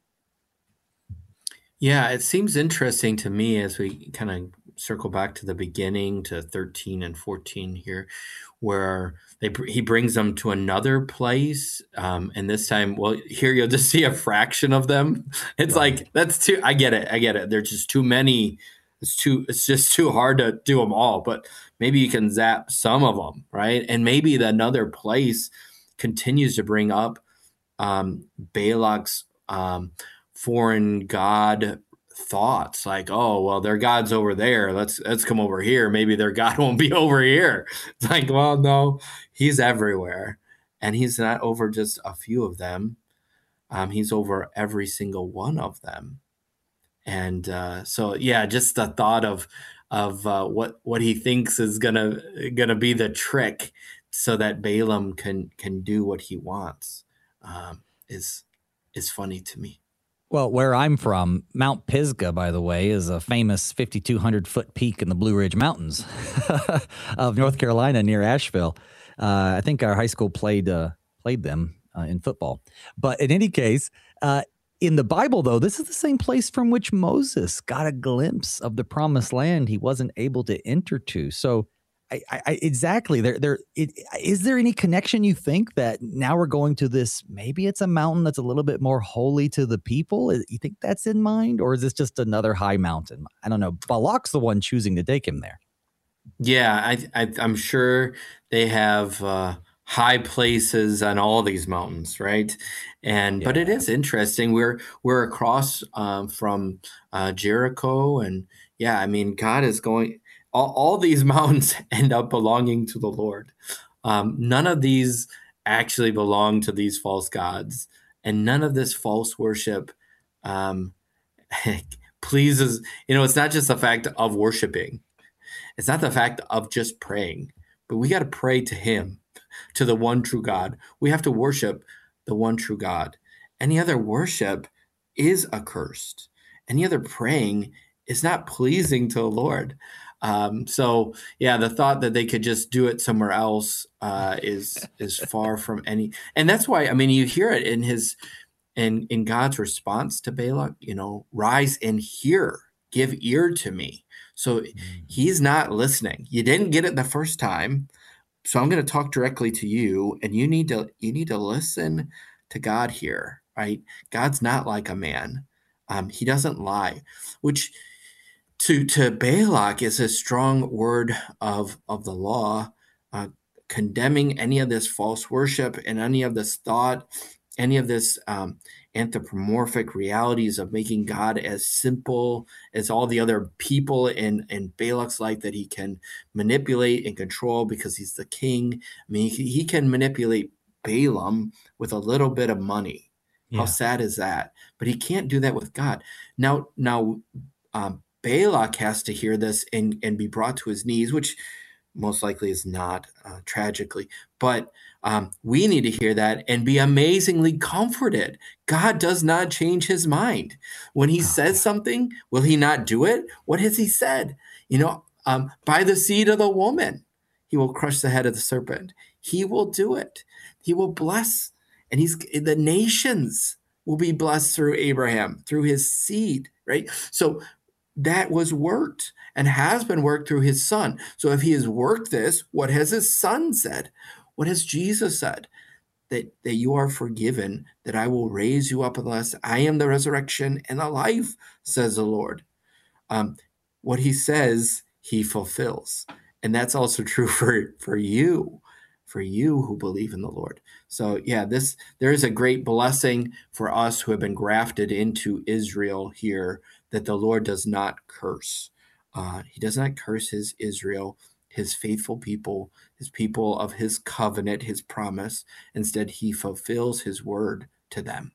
Yeah, it seems interesting to me as we kind of circle back to the beginning to thirteen and fourteen here, where they he brings them to another place. Um, and this time, well, here you'll just see a fraction of them. It's right. like, that's too, I get it. I get it. There's just too many it's too, it's just too hard to do them all, but maybe you can zap some of them, right? And maybe another place continues to bring up um, Balak's um, foreign god thoughts, like, oh, well, their God's over there. Let's let's come over here. Maybe their God won't be over here. It's like, well, no, he's everywhere. And he's not over just a few of them. Um, he's over every single one of them. And uh, so, yeah, just the thought of of uh, what what he thinks is gonna gonna be the trick, so that Balaam can can do what he wants, um, is is funny to me. Well, where I'm from, Mount Pisgah, by the way, is a famous fifty-two hundred foot peak in the Blue Ridge Mountains of North Carolina near Asheville. Uh, I think our high school played uh, played them uh, in football. But in any case, uh, in the Bible, though, this is the same place from which Moses got a glimpse of the promised land he wasn't able to enter to. So I, I, exactly. There, there. It, is there any connection, you think, that now we're going to this? Maybe it's a mountain that's a little bit more holy to the people. You think that's in mind, or is this just another high mountain? I don't know. Balak's the one choosing to take him there. Yeah, I, I, I'm sure they have uh, high places on all these mountains, right? And yeah. But it is interesting. We're we're across um, from uh, Jericho, and yeah, I mean, God is going. All, all these mountains end up belonging to the Lord. Um, none of these actually belong to these false gods, and none of this false worship um, pleases. You know, it's not just the fact of worshiping. It's not the fact of just praying, but we got to pray to him, to the one true God. We have to worship the one true God. Any other worship is accursed. Any other praying is not pleasing to the Lord. Um, so yeah, the thought that they could just do it somewhere else uh, is is far from any, and that's why I mean you hear it in his in in God's response to Balak. You know, rise and hear, give ear to me. So he's not listening. You didn't get it the first time, so I'm going to talk directly to you, and you need to you need to listen to God here, right? God's not like a man; um, he doesn't lie, which. To to Balak is a strong word of, of the law, uh, condemning any of this false worship and any of this thought, any of this um, anthropomorphic realities of making God as simple as all the other people in, in Balak's life that he can manipulate and control because he's the king. I mean, he, he can manipulate Balaam with a little bit of money. Yeah. How sad is that? But he can't do that with God. Now, now, um, Balak has to hear this and, and be brought to his knees, which most likely is not, uh, tragically. But um, we need to hear that and be amazingly comforted. God does not change his mind. When he oh, says yeah. something, will he not do it? What has he said? You know, um, by the seed of the woman, he will crush the head of the serpent. He will do it. He will bless. And he's the nations will be blessed through Abraham, through his seed, right? So that was worked and has been worked through his son. So if he has worked this, what has his son said? What has Jesus said? That, that you are forgiven, that I will raise you up unless I am the resurrection and the life, says the Lord. Um, what he says, he fulfills. And that's also true for, for you, for you who believe in the Lord. So yeah, this there is a great blessing for us who have been grafted into Israel here, that the Lord does not curse. Uh, he does not curse his Israel, his faithful people, his people of his covenant, his promise. Instead, he fulfills his word to them.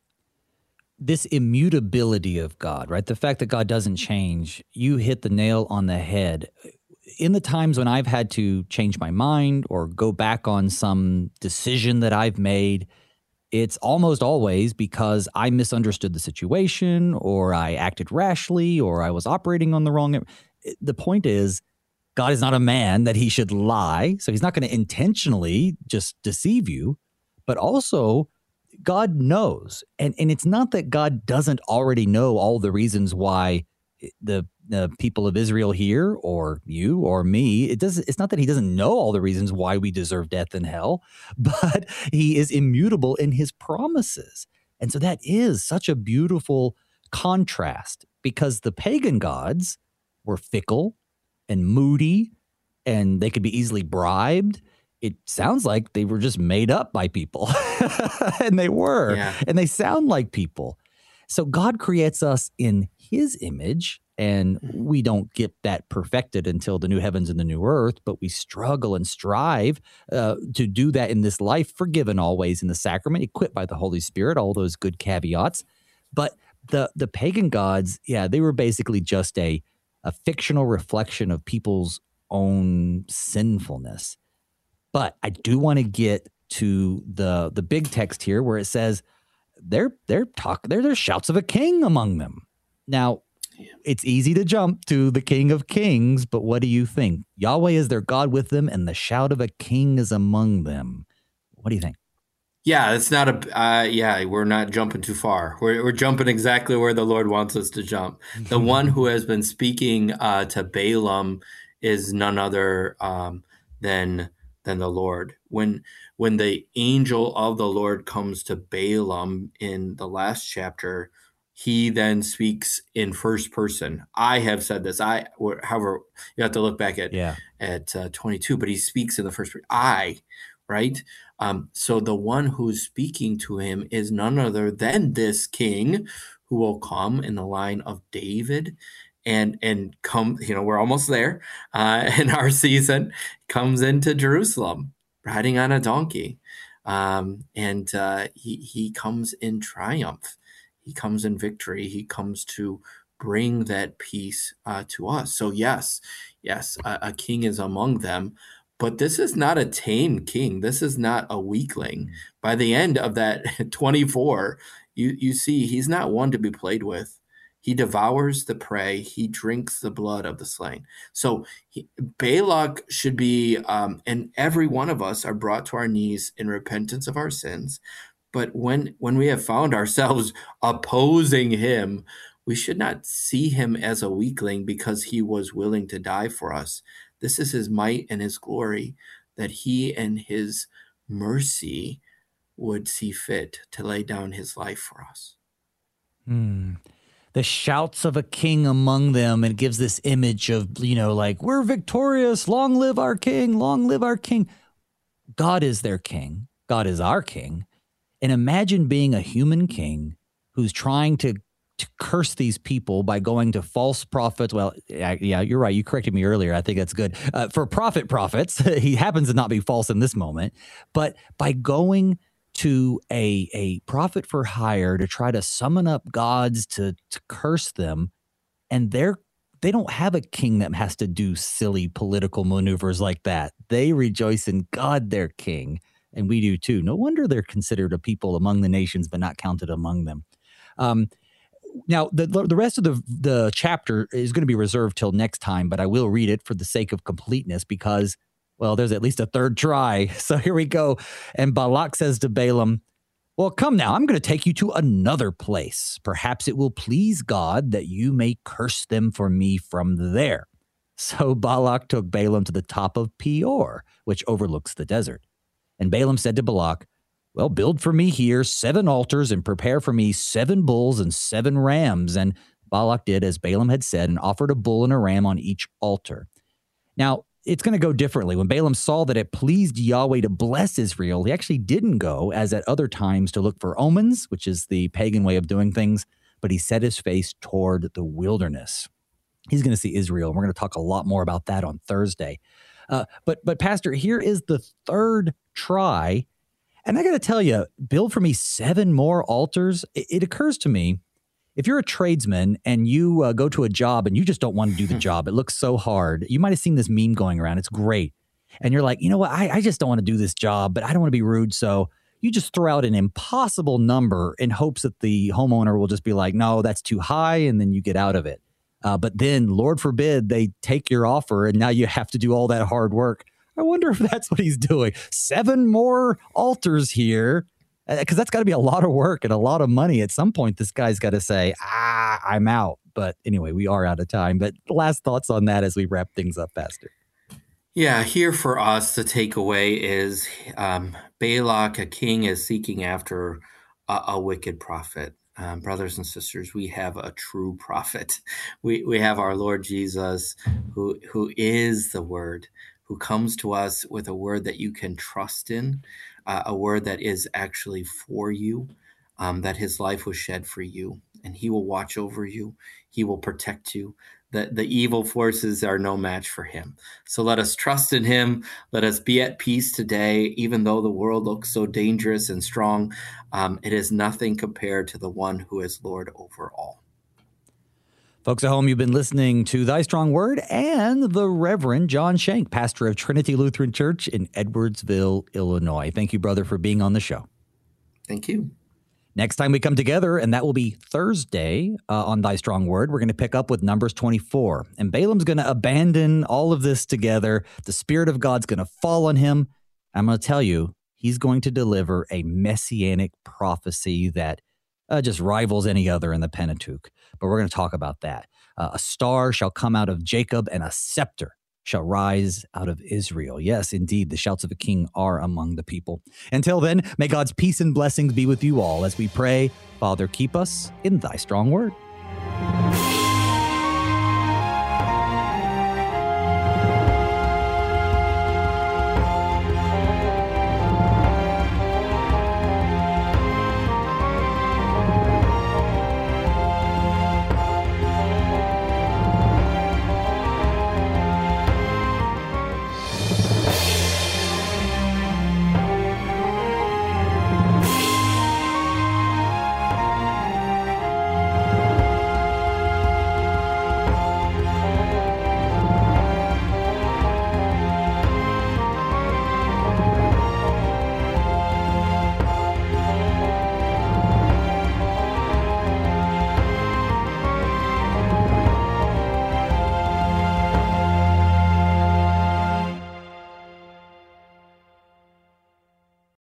This immutability of God, right? The fact that God doesn't change, you hit the nail on the head. In the times when I've had to change my mind or go back on some decision that I've made, it's almost always because I misunderstood the situation, or I acted rashly, or I was operating on the wrong. The point is, God is not a man that he should lie. So he's not going to intentionally just deceive you, but also God knows. And, and it's not that God doesn't already know all the reasons why the the people of Israel here, or you or me, it doesn't, it's not that he doesn't know all the reasons why we deserve death and hell, but he is immutable in his promises. And so that is such a beautiful contrast, because the pagan gods, were fickle and moody, and they could be easily bribed. It sounds like they were just made up by people. And they were. Yeah. And they sound like people. So God creates us in his image, and we don't get that perfected until the new heavens and the new earth, but we struggle and strive uh, to do that in this life, forgiven always in the sacrament, equipped by the Holy Spirit, all those good caveats. But the the pagan gods, yeah, they were basically just a, a fictional reflection of people's own sinfulness. But I do want to get to the the big text here where it says they're they're talk there there's shouts of a king among them. Now, it's easy to jump to the King of Kings, but what do you think? Yahweh is their God with them, and the shout of a king is among them. What do you think? Yeah, it's not a. Uh, yeah, we're not jumping too far. We're we're jumping exactly where the Lord wants us to jump. The one who has been speaking uh, to Balaam is none other um, than. than the Lord. When when the angel of the Lord comes to Balaam in the last chapter, he then speaks in first person. I have said this. I, however, you have to look back at yeah. at uh, twenty-two, but he speaks in the first person. I, right? Um, so the one who's speaking to him is none other than this king who will come in the line of David. And and come, you know, we're almost there uh, in our season, comes into Jerusalem riding on a donkey. Um, and uh, he, he comes in triumph. He comes in victory. He comes to bring that peace uh, to us. So yes, yes, a, a king is among them. But this is not a tame king. This is not a weakling. By the end of that twenty-four, you, you see he's not one to be played with. He devours the prey. He drinks the blood of the slain. So he, Balak should be, um, and every one of us are brought to our knees in repentance of our sins. But when when we have found ourselves opposing him, we should not see him as a weakling because he was willing to die for us. This is his might and his glory, that he and his mercy would see fit to lay down his life for us. Hmm. The shouts of a king among them, and it gives this image of, you know, like, we're victorious, long live our king, long live our king. God is their king. God is our king. And imagine being a human king who's trying to, to curse these people by going to false prophets. Well, yeah, yeah, you're right. You corrected me earlier. I think that's good. Uh, for prophet prophets, he happens to not be false in this moment, but by going to a a prophet for hire to try to summon up gods to to curse them, and they're they don't have a king that has to do silly political maneuvers like that. They rejoice in God, their king, and we do too. No wonder they're considered a people among the nations, but not counted among them. Um, now, the the rest of the the chapter is going to be reserved till next time, but I will read it for the sake of completeness because, well, there's at least a third try. So here we go. And Balak says to Balaam, well, come now, I'm going to take you to another place. Perhaps it will please God that you may curse them for me from there. So Balak took Balaam to the top of Peor, which overlooks the desert. And Balaam said to Balak, well, build for me here seven altars and prepare for me seven bulls and seven rams. And Balak did as Balaam had said and offered a bull and a ram on each altar. Now, it's going to go differently. When Balaam saw that it pleased Yahweh to bless Israel, he actually didn't go, as at other times, to look for omens, which is the pagan way of doing things, but he set his face toward the wilderness. He's going to see Israel, and we're going to talk a lot more about that on Thursday. Uh, but, but Pastor, here is the third try, and I got to tell you, build for me seven more altars. It, it occurs to me, if you're a tradesman and you uh, go to a job and you just don't want to do the job, it looks so hard. You might have seen this meme going around. It's great. And you're like, you know what? I, I just don't want to do this job, but I don't want to be rude. So you just throw out an impossible number in hopes that the homeowner will just be like, no, that's too high. And then you get out of it. Uh, but then, Lord forbid, they take your offer and now you have to do all that hard work. I wonder if that's what he's doing. Seven more altars here. Because that's got to be a lot of work and a lot of money. At some point, this guy's got to say, ah, I'm out. But anyway, we are out of time. But last thoughts on that as we wrap things up, Pastor. Yeah, here for us, the takeaway is um, Balak, a king, is seeking after a, a wicked prophet. Um, brothers and sisters, we have a true prophet. We we have our Lord Jesus, who who is the Word, who comes to us with a word that you can trust in, uh, a word that is actually for you, um, that his life was shed for you, and he will watch over you. He will protect you. The, the evil forces are no match for him. So let us trust in him. Let us be at peace today, even though the world looks so dangerous and strong. Um, it is nothing compared to the one who is Lord over all. Folks at home, you've been listening to Thy Strong Word and the Reverend John Shank, pastor of Trinity Lutheran Church in Edwardsville, Illinois. Thank you, brother, for being on the show. Thank you. Next time we come together, and that will be Thursday uh, on Thy Strong Word, we're going to pick up with Numbers twenty-four. And Balaam's going to abandon all of this together. The Spirit of God's going to fall on him. I'm going to tell you, he's going to deliver a messianic prophecy that uh, just rivals any other in the Pentateuch. But we're going to talk about that. Uh, a star shall come out of Jacob, and a scepter shall rise out of Israel. Yes, indeed, the shouts of a king are among the people. Until then, may God's peace and blessings be with you all as we pray, Father, keep us in thy strong word.